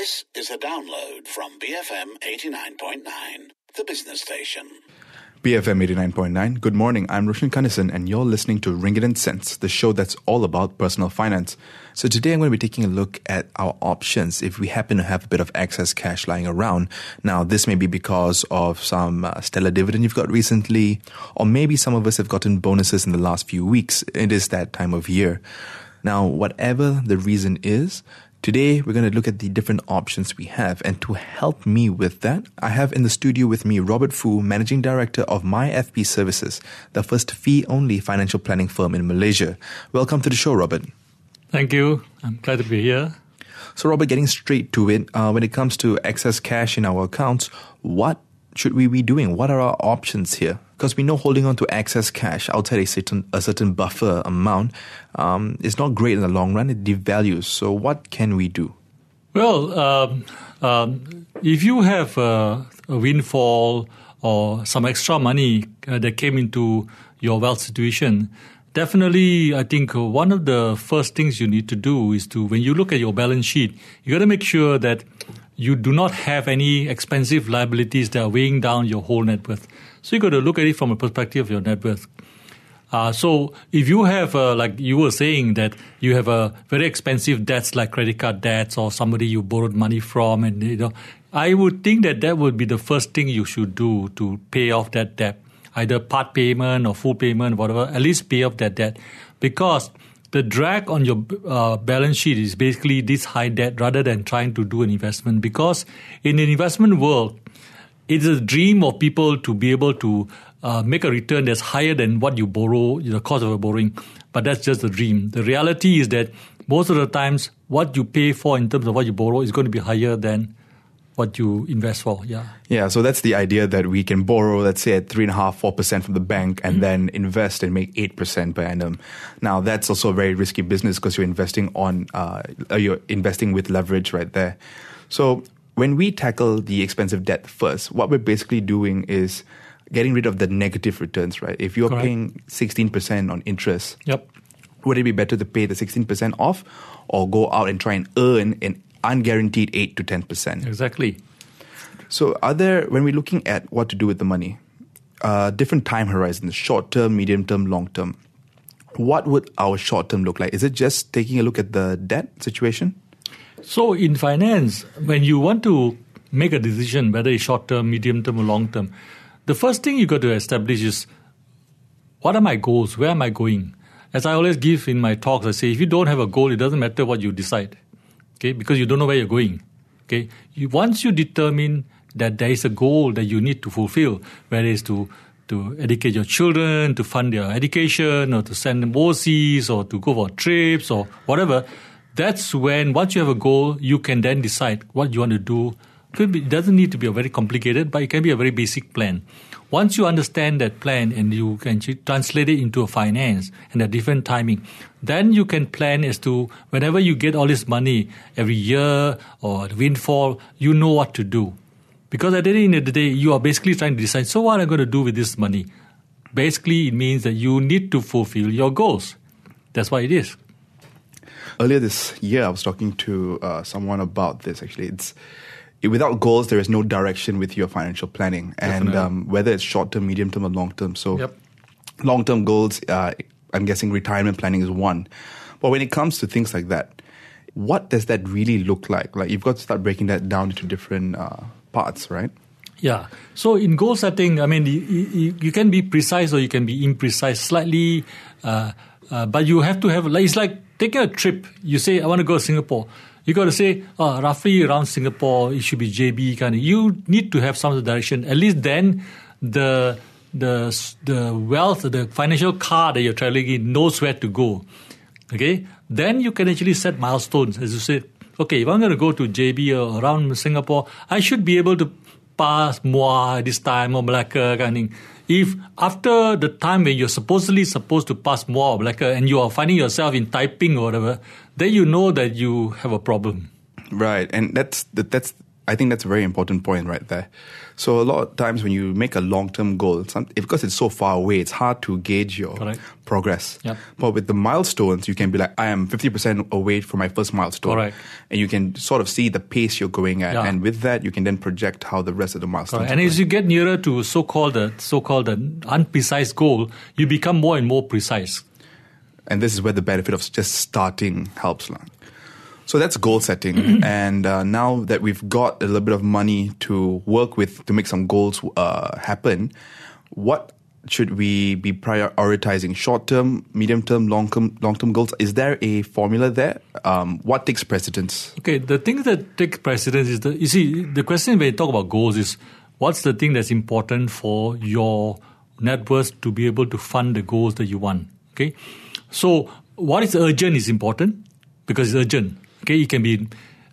This is a download from BFM 89.9, the business station. BFM 89.9. Good morning, I'm Roshan Kanesan and you're listening to Ringgit and Cents, the show that's all about personal finance. So today I'm going to be taking a look at our options if we happen to have a bit of excess cash lying around. Now, this may be because of some stellar dividend you've got recently, or maybe some of us have gotten bonuses in the last few weeks. It is that time of year. Now, whatever the reason is, today, we're going to look at the different options we have. And to help me with that, I have in the studio with me Robert Foo, Managing Director of MyFP Services, the first fee-only financial planning firm in Malaysia. Welcome to the show, Robert. Thank you. I'm glad to be here. So, Robert, getting straight to it, when it comes to excess cash in our accounts, what should we be doing? What are our options here? Because we know holding on to excess cash outside a certain buffer amount is not great in the long run. It devalues. So what can we do? Well, if you have a windfall or some extra money that came into your wealth situation, definitely I think one of the first things you need to do is to, when you look at your balance sheet, you got to make sure that you do not have any expensive liabilities that are weighing down your whole net worth. So you got to look at it from a perspective of your net worth. So if you have, like you were saying, that you have a very expensive debts like credit card debts or somebody you borrowed money from, and I would think that would be the first thing you should do to pay off that debt, either part payment or full payment, whatever. At least pay off that debt, because the drag on your balance sheet is basically this high debt rather than trying to do an investment. Because in an investment world, it's a dream of people to be able to make a return that's higher than what you borrow, the cost of a borrowing. But that's just a dream. The reality is that most of the times, what you pay for in terms of what you borrow is going to be higher than what you invest for. Yeah, so that's the idea that we can borrow, let's say, at 3.5-4% from the bank and then invest and make 8% per annum. Now, that's also a very risky business because you're investing with leverage right there. So when we tackle the expensive debt first, what we're basically doing is getting rid of the negative returns, right? If you're paying 16% on interest, would it be better to pay the 16% off or go out and try and earn an unguaranteed 8 to 10%? Exactly. So when we're looking at what to do with the money, different time horizons, short term, medium term, long term, what would our short term look like? Is it just taking a look at the debt situation? So in finance, when you want to make a decision, whether it's short term, medium term, or long term, the first thing you got to establish is, what are my goals? Where am I going? As I always give in my talks, I say, if you don't have a goal, it doesn't matter what you decide. Okay, because you don't know where you're going. Okay, once you determine that there is a goal that you need to fulfill, whether it's to educate your children, to fund their education, or to send them overseas, or to go for trips, or whatever, that's when, once you have a goal, you can then decide what you want to do. It doesn't need to be a very complicated, but it can be a very basic plan. Once you understand that plan and you can translate it into a finance and a different timing, then you can plan as to whenever you get all this money every year or the windfall, you know what to do. Because at the end of the day, you are basically trying to decide, so what am I going to do with this money? Basically, it means that you need to fulfill your goals. That's what it is. Earlier this year, I was talking to someone about this, actually. Without goals, there is no direction with your financial planning. And whether it's short-term, medium-term, or long-term. So long-term goals, I'm guessing retirement planning is one. But when it comes to things like that, what does that really look like? Like, you've got to start breaking that down into different parts, right? Yeah. So in goal setting, I mean, you can be precise or you can be imprecise slightly. But you have to have, it's like taking a trip. You say, I want to go to Singapore. You got to say, roughly around Singapore, it should be JB kind of. You need to have some direction. At least then the wealth, the financial car that you're traveling in knows where to go. Okay? Then you can actually set milestones. As you say, okay, if I'm going to go to JB or around Singapore, I should be able to pass Muar this time or Malacca kind of thing. If after the time when you're supposedly supposed to pass Muar or Malacca and you are finding yourself in Taiping or whatever, then you know that you have a problem. Right, and that's I think that's a very important point right there. So a lot of times when you make a long-term goal, because it's so far away, it's hard to gauge your progress. Yep. But with the milestones, you can be like, I am 50% away from my first milestone. Correct. And you can sort of see the pace you're going at. Yeah. And with that, you can then project how the rest of the milestones And as you get nearer to so-called unprecise goal, you become more and more precise. And this is where the benefit of just starting helps. So that's goal setting. And now that we've got a little bit of money to work with to make some goals happen, what should we be prioritizing? Short-term, medium-term, long-term goals? Is there a formula there? What takes precedence? Okay, the thing that takes precedence is the question when you talk about goals is what's the thing that's important for your net worth to be able to fund the goals that you want? Okay, so what is urgent is important because it's urgent. Okay, it can be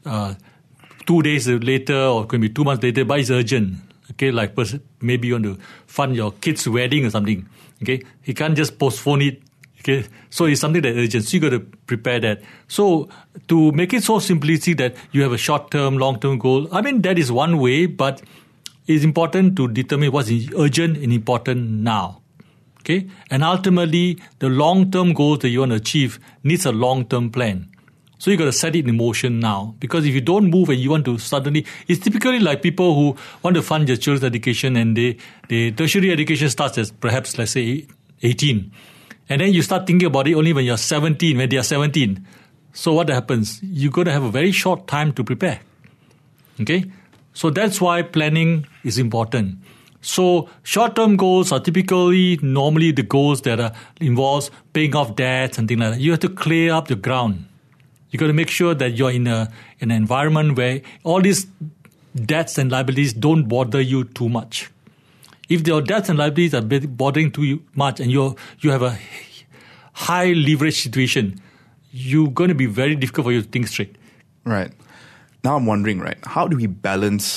2 days later or it can be 2 months later, but it's urgent. Okay, like maybe you want to fund your kid's wedding or something. Okay, you can't just postpone it. Okay, so it's something that's urgent. So you got to prepare that. So to make it so simplistic that you have a short-term, long-term goal, I mean that is one way, but it's important to determine what's urgent and important now. Okay, and ultimately the long-term goals that you want to achieve needs a long-term plan. So you got to set it in motion now, because if you don't move and you want to suddenly, it's typically like people who want to fund their children's education and the tertiary education starts as perhaps, let's say, 18. And then you start thinking about it only when you're 17, when they are 17. So what happens? You're going to have a very short time to prepare. Okay? So that's why planning is important. So short-term goals are normally the goals that involves paying off debts and things like that. You have to clear up the ground. You got to make sure that you're in an environment where all these debts and liabilities don't bother you too much. If your debts and liabilities are bothering too much and you have a high leverage situation, you're going to be very difficult for you to think straight. Right. Now I'm wondering, right, how do we balance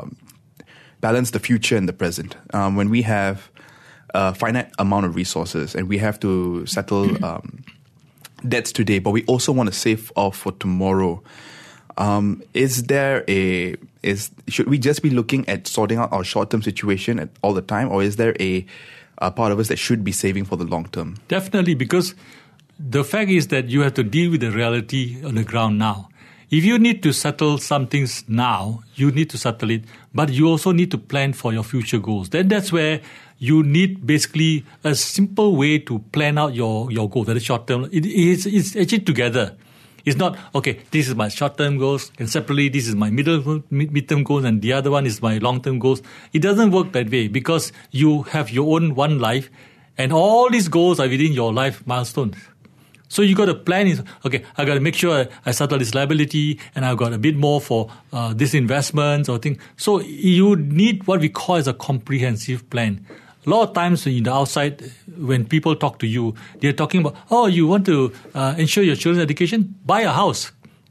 the future and the present? When we have a finite amount of resources and we have to settle debts today, but we also want to save off for tomorrow. Should we just be looking at sorting out our short-term situation all the time, or is there a part of us that should be saving for the long term? Definitely, because the fact is that you have to deal with the reality on the ground now. If you need to settle some things now, you need to settle it, but you also need to plan for your future goals. Then that's where you need basically a simple way to plan out your goals, that is short term. It's actually together. It's not, okay, this is my short-term goals, and separately this is my mid-term goals, and the other one is my long-term goals. It doesn't work that way because you have your own one life, and all these goals are within your life milestones. So you got to plan, okay, I got to make sure I settle this liability, and I've got a bit more for this investments or thing. So you need what we call as a comprehensive plan. A lot of times in the outside, when people talk to you, they're talking about, oh, you want to ensure your children's education? Buy a house.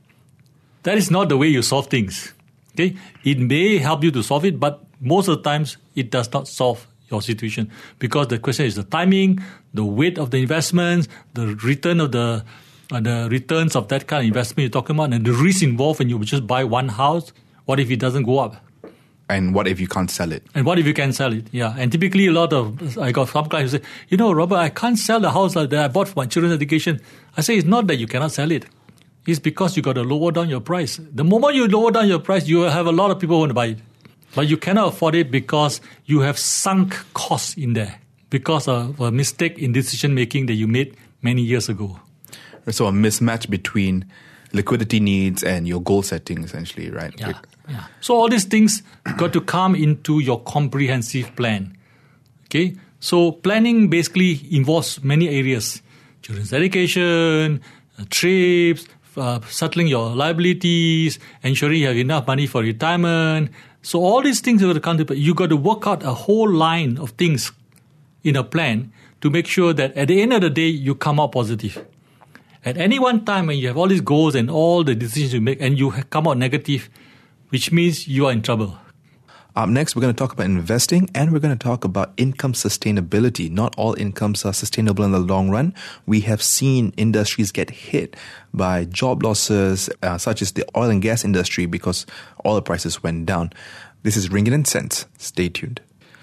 That is not the way you solve things. Okay, it may help you to solve it, but most of the times it does not solve your situation, because the question is the timing, the weight of the investments, the return of the returns of that kind of investment you're talking about, and the risk involved when you just buy one house. What if it doesn't go up? And what if you can't sell it? And what if you can sell it? Yeah. And typically I got some clients who say, Robert, I can't sell the house that I bought for my children's education. I say, it's not that you cannot sell it. It's because you got to lower down your price. The moment you lower down your price, you will have a lot of people who want to buy it. But you cannot afford it because you have sunk costs in there because of a mistake in decision-making that you made many years ago. So a mismatch between liquidity needs and your goal setting, essentially, right? Yeah. So all these things got to come into your comprehensive plan. Okay? So planning basically involves many areas. Children's education, trips, settling your liabilities, ensuring you have enough money for retirement. So all these things are going to come to play. You got to work out a whole line of things in a plan to make sure that at the end of the day, you come out positive. At any one time when you have all these goals and all the decisions you make and you come out negative, which means you are in trouble. Up next, we're going to talk about investing and we're going to talk about income sustainability. Not all incomes are sustainable in the long run. We have seen industries get hit by job losses, such as the oil and gas industry, because oil prices went down. This is Ringgit and Cents. Stay tuned.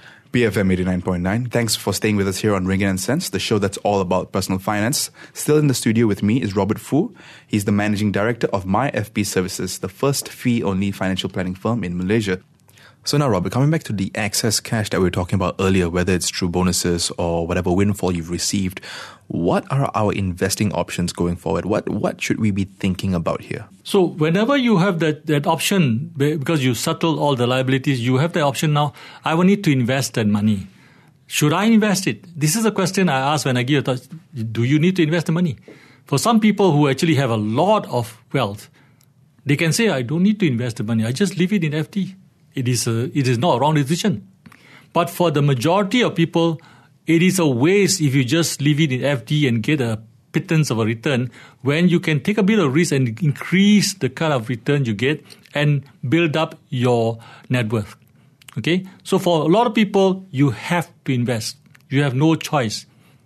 BFM 89.9. Thanks for staying with us here on Ringgit and Cents, the show that's all about personal finance. Still in the studio with me is Robert Foo. He's the managing director of MyFP Services, the first fee-only financial planning firm in Malaysia. So now, Robert, coming back to the excess cash that we were talking about earlier, whether it's through bonuses or whatever windfall you've received, what are our investing options going forward? What should we be thinking about here? So whenever you have that option, because you settle all the liabilities, you have the option now, I will need to invest that money. Should I invest it? This is a question I ask when I give a thought. Do you need to invest the money? For some people who actually have a lot of wealth, they can say, I don't need to invest the money. I just leave it in FD. It is not a wrong decision. But for the majority of people, it is a waste if you just leave it in FD and get a pittance of a return when you can take a bit of risk and increase the kind of return you get and build up your net worth. Okay? So for a lot of people, you have to invest. You have no choice.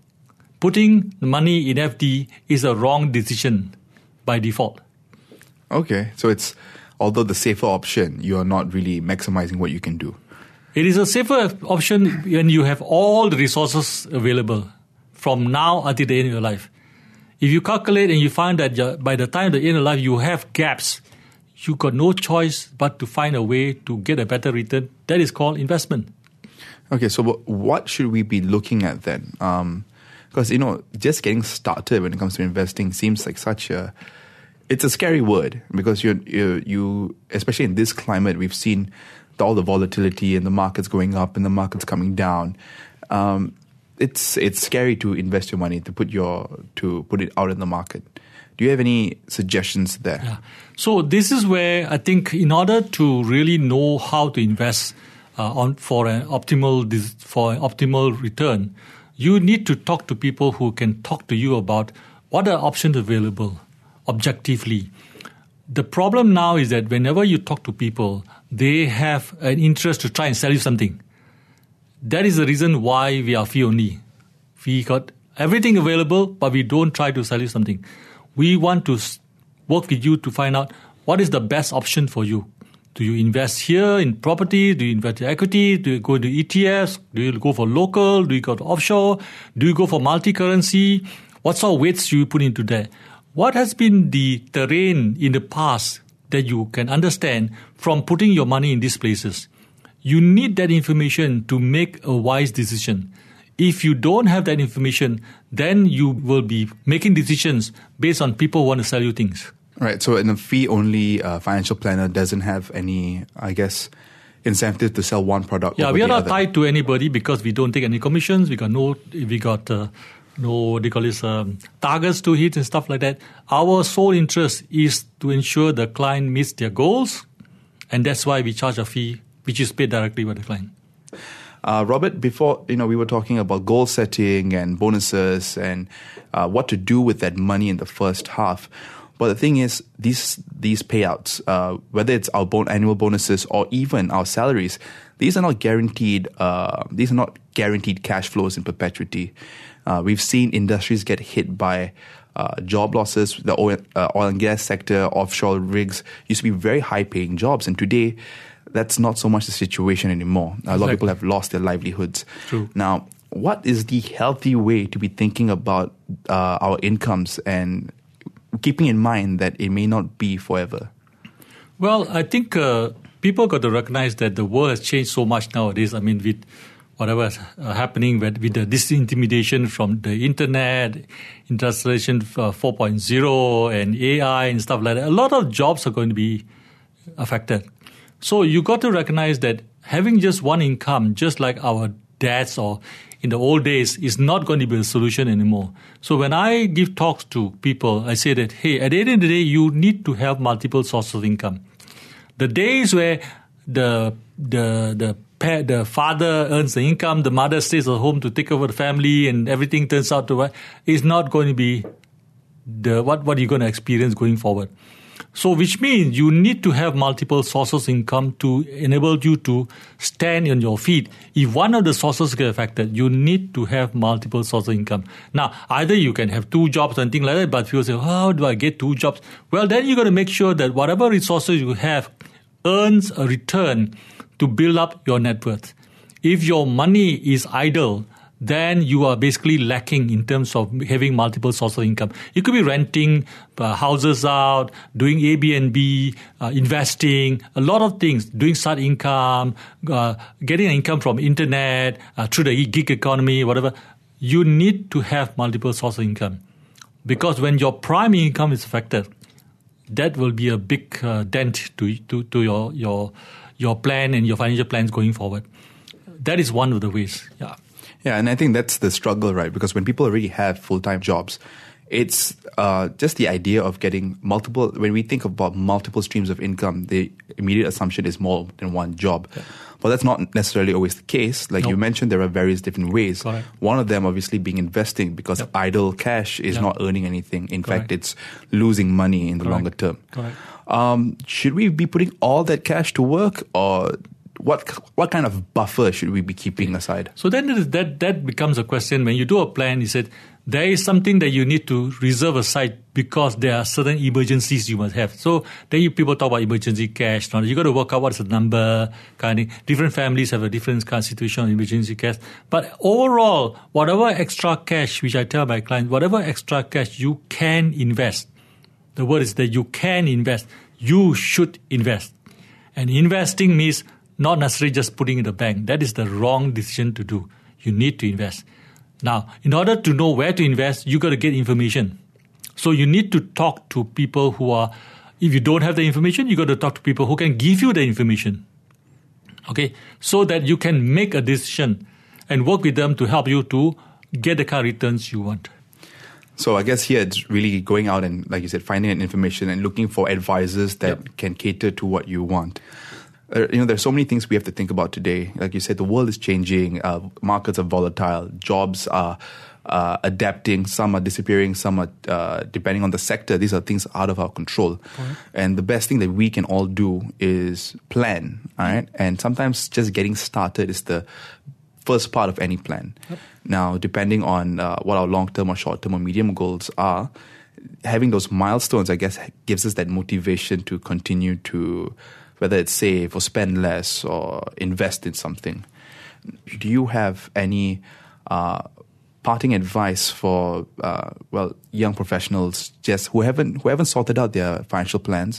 Putting the money in FD is a wrong decision by default. Okay, so although the safer option, you are not really maximizing what you can do. It is a safer option when you have all the resources available from now until the end of your life. If you calculate and you find that by the time the end of life you have gaps, you got no choice but to find a way to get a better return. That is called investment. Okay, so what should we be looking at then? Because, just getting started when it comes to investing seems like it's a scary word, because you especially in this climate, we've seen all the volatility and the markets going up and the markets coming down. It's scary to invest your money, to put it out in the market. Do you have any suggestions there? Yeah. So this is where I think in order to really know how to invest for an optimal return, you need to talk to people who can talk to you about what are options available objectively. The problem now is that whenever you talk to people, they have an interest to try and sell you something. That is the reason why we are fee only. We got everything available, but we don't try to sell you something. We want to work with you to find out what is the best option for you. Do you invest here in property? Do you invest in equity? Do you go into ETFs? Do you go for local? Do you go to offshore? Do you go for multi-currency? What sort of weights do you put into that? What has been the terrain in the past that you can understand from putting your money in these places? You need that information to make a wise decision. If you don't have that information, then you will be making decisions based on people who want to sell you things. Right. So in a fee-only financial planner doesn't have any, I guess, incentive to sell one product. Yeah, we are not tied to anybody because we don't take any commissions. We got targets to hit and stuff like that. Our sole interest is to ensure the client meets their goals, and that's why we charge a fee, which is paid directly by the client. Robert, before we were talking about goal setting and bonuses and what to do with that money in the first half. But the thing is, these payouts, whether it's our annual bonuses or even our salaries, these are not guaranteed. These are not guaranteed cash flows in perpetuity. We've seen industries get hit by job losses. The oil and gas sector, offshore rigs used to be very high-paying jobs, and today that's not so much the situation anymore. A lot of people have lost their livelihoods. True. Now, what is the healthy way to be thinking about our incomes and keeping in mind that it may not be forever? Well, I think people got to recognize that the world has changed so much nowadays. I mean, with whatever is happening with the disintimidation from the internet, industrialization 4.0 and AI and stuff like that, a lot of jobs are going to be affected. So you got to recognize that having just one income, just like our dads or in the old days, is not going to be a solution anymore. So when I give talks to people, I say that, hey, at the end of the day, you need to have multiple sources of income. The days where the father earns the income, the mother stays at home to take over the family, and everything turns out to is not going to be what you're going to experience going forward. So which means you need to have multiple sources of income to enable you to stand on your feet. If one of the sources get affected, you need to have multiple sources of income. Now, either you can have 2 jobs and things like that, but people say, how do I get 2 jobs? Well, then you got to make sure that whatever resources you have earns a return to build up your net worth. If your money is idle, then you are basically lacking in terms of having multiple sources of income. You could be renting houses out, doing Airbnb, investing, a lot of things, doing side income, getting income from internet, through the gig economy, whatever. You need to have multiple sources of income. Because when your prime income is affected, that will be a big dent to your plan and your financial plans going forward. That is one of the ways, Yeah, and I think that's the struggle, right? Because when people already have full-time jobs, it's just the idea of getting multiple. When we think about multiple streams of income, the immediate assumption is more than one job. Yeah. But that's not necessarily always the case. Like you mentioned, there are various different ways. Correct. One of them obviously being investing, because idle cash is not earning anything. In fact, it's losing money in the longer term. Correct. Should we be putting all that cash to work, or what kind of buffer should we be keeping aside? So then that becomes a question. When you do a plan, you said there is something that you need to reserve aside because there are certain emergencies you must have. So then people talk about emergency cash. Now you got to work out what's the number. Different families have a different kind of situation on emergency cash. But overall, whatever extra cash, which I tell my clients, whatever extra cash you can invest, the word is that you can invest, you should invest. And investing means not necessarily just putting in the bank. That is the wrong decision to do. You need to invest. Now, in order to know where to invest, you got to get information. So you need to talk to people who are, if you don't have the information, you got to talk to people who can give you the information. Okay? So that you can make a decision and work with them to help you to get the kind of returns you want. So I guess here it's really going out and, like you said, finding that information and looking for advisors that can cater to what you want. There's so many things we have to think about today. Like you said, the world is changing. Markets are volatile. Jobs are adapting. Some are disappearing. Some are, depending on the sector, these are things out of our control. And the best thing that we can all do is plan. All right. And sometimes just getting started is the first part of any plan. Now, depending on what our long-term or short-term or medium goals are, having those milestones, I guess, gives us that motivation to continue to, whether it's save or spend less or invest in something. Do you have any parting advice for young professionals just who haven't sorted out their financial plans,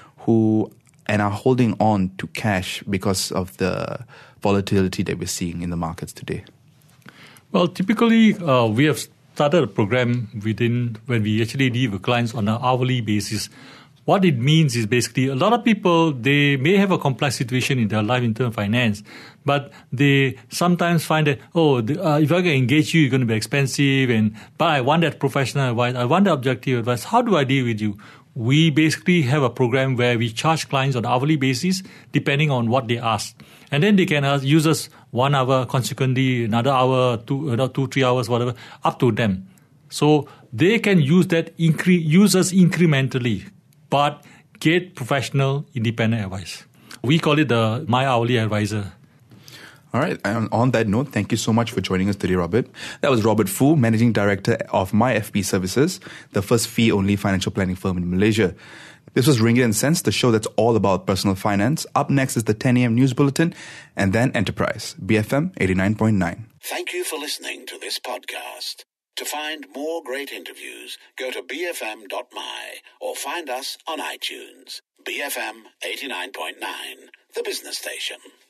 and are holding on to cash because of the volatility that we're seeing in the markets today? Well, typically we have started a program when we actually deal with clients on an hourly basis. What it means is basically a lot of people, they may have a complex situation in their life in terms of finance, but they sometimes find that, if I can engage you, you're going to be expensive, but I want that professional advice, I want the objective advice. How do I deal with you? We basically have a program where we charge clients on an hourly basis depending on what they ask. And then they can use us 1 hour, consequently another hour, 2-3 hours, whatever, up to them. So they can use us incrementally, but get professional, independent advice. We call it the My Hourly Advisor. All right. And on that note, thank you so much for joining us today, Robert. That was Robert Foo, Managing Director of MyFP Services, the first fee-only financial planning firm in Malaysia. This was Ringgit and Cents, the show that's all about personal finance. Up next is the 10 a.m. news bulletin, and then Enterprise, BFM 89.9. Thank you for listening to this podcast. To find more great interviews, go to bfm.my or find us on iTunes. BFM 89.9, the business station.